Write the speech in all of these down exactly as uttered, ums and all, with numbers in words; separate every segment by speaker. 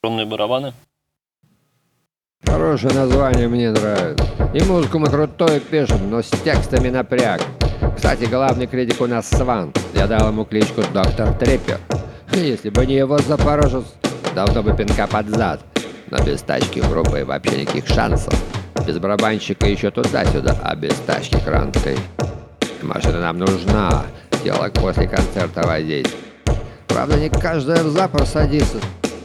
Speaker 1: Огромные барабаны.
Speaker 2: Хорошее название, мне нравится. И музыку мы крутой пишем, но с текстами напряг. Кстати, главный критик у нас Сван. Я дал ему кличку Доктор Триппер. Если бы не его запорожец, давно бы пинка под зад. Но без тачки у группы вообще никаких шансов. Без барабанщика еще туда-сюда, а без тачки кранты. Машина нам нужна, телок после концерта возить. Правда, не каждая в запор садится.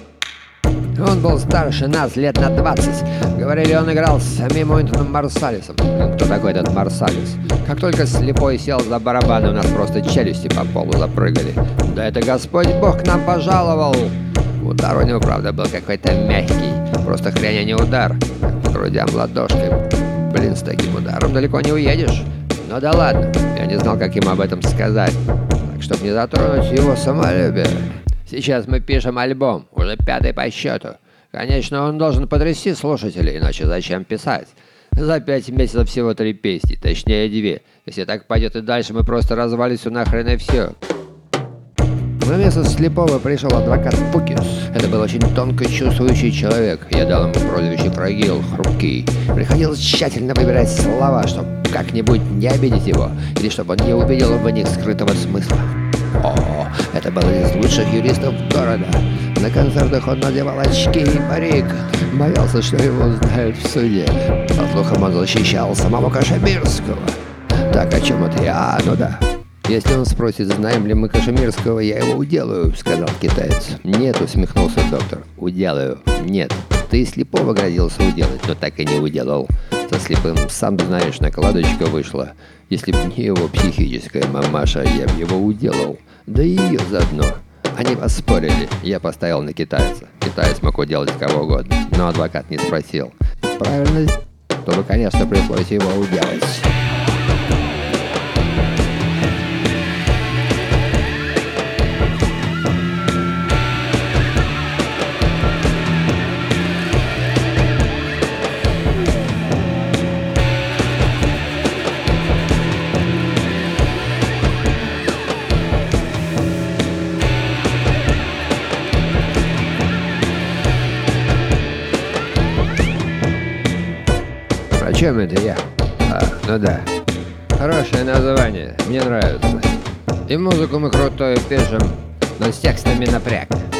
Speaker 2: Он был старше нас лет на двадцать. Говорили, он играл с самим Уинтоном Марсалисом. Кто такой этот Марсалис? Как только слепой сел за барабаны, у нас просто челюсти по полу запрыгали. Да это Господь Бог к нам пожаловал. Удар у него, правда, был какой-то мягкий. Просто хрень, а не удар. Как по грудям ладошкой. Блин, с таким ударом далеко не уедешь. Ну да ладно, я не знал, как ему об этом сказать. Так, чтобы не затронуть его самолюбие. Сейчас мы пишем альбом, уже пятый по счету. Конечно, он должен потрясти слушателей, иначе зачем писать? За пять месяцев всего три песни, точнее две. Если так пойдет и дальше, мы просто развалимся нахрен и все. На место слепого пришел адвокат Пукис. Это был очень тонко чувствующий человек. Я дал ему прозвище Фрагил, хрупкий. Приходилось тщательно выбирать слова, чтобы как-нибудь не обидеть его, или чтобы он не увидел в них скрытого смысла. О, это был из лучших юристов города. На концертах он надевал очки и парик. Боялся, что его узнают в суде. По слухам, он защищал самого Кашемирского. Так, о чем это я? А, ну да. Если он спросит, знаем ли мы Кашемирского, я его уделаю, сказал китаец. Нет, усмехнулся доктор. Уделаю. Нет. Ты слепого грозился уделать, но так и не уделал. Со слепым, сам знаешь, накладочка вышла. Если б не его психическая мамаша, я б его уделал. Да и ее заодно. Они поспорили. Я поставил на китайца. Китаец мог уделать кого угодно, но адвокат не спросил. Правильно? То бы, конечно, пришлось его уделать. О чем это я? А, ну да. Хорошее название, мне нравится. И музыку мы крутую пишем, но с текстами напряг.